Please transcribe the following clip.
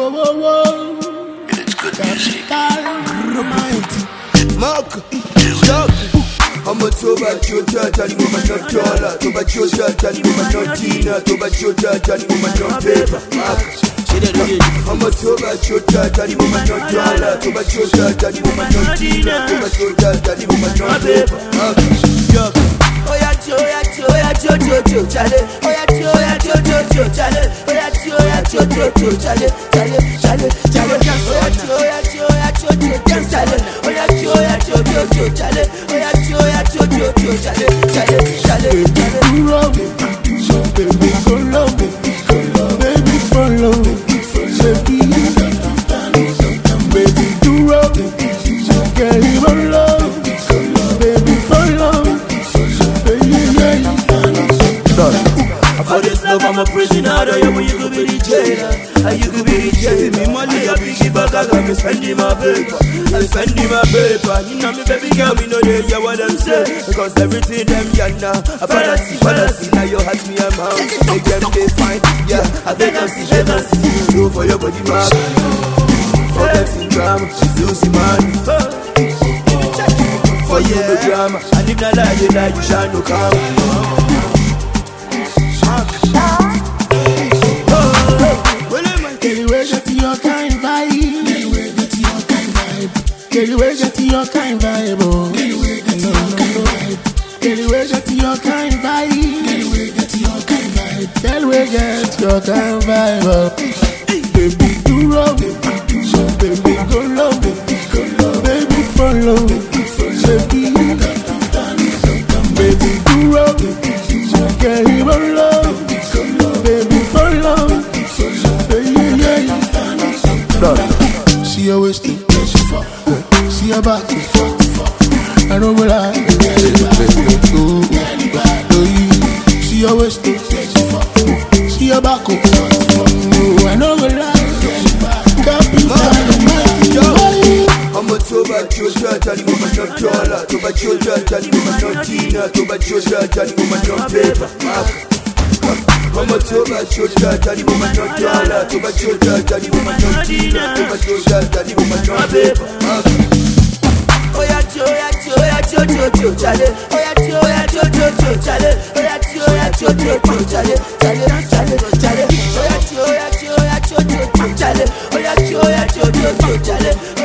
It's good music. Mark, Chuck. I'm a toba chota, tani mama no dollar. Toba chota, tani mama no tina. Toba chota, tani mama no paper. Mark, I'm a toba chota, tani mama no dollar. Toba chota, tani mama no tina. Toba chota, tani mama no paper. Mark, Chuck. Oya cho, chale. Oya cho, chale. Oya cho, chale. Chale. Oya cho, chale. Oya cho, chale. Oya cho, chale. Baby, follow, baby, follow, baby, do roll, carry roll, baby, follow, For this love, I'm a prisoner. Yeah, but you could be the jailer. You could be the jailer. Me money, I pick it back. I got me spending my paper. I'm spending my paper. You know me, baby girl, me know they hear what them say. Because everything them yeah now. I fantasy. Now you had me a mouth. Make them they find. Yeah, I think I'm see. So for your body, man. Forget the drama. She's losing money. For you, no drama. And if not lie, you shall no come. Get away, get your kind vibe. Oh. Get away, get your kind vibe. Get away, get your kind vibe. Get away, get your kind vibe. Oh. Baby, do roll, baby, go low, baby, follow, baby, do roll, carry roll, baby, follow, see your waist. See your back, I don't go lie. See your waist, see your back, I don't go lie. I'm a toba chota, tani mama no dollar. Toba chota, tani mama no tina. Toba chota, tani mama no paper. I'm a toba chota, tani mama no dollar. Toba chota, tani mama no tina. Toba chota, tani mama no paper. Oya cho, chale. Oya cho, chale. Oya cho, chale. Chale. Oya cho, chale. Oya cho, chale.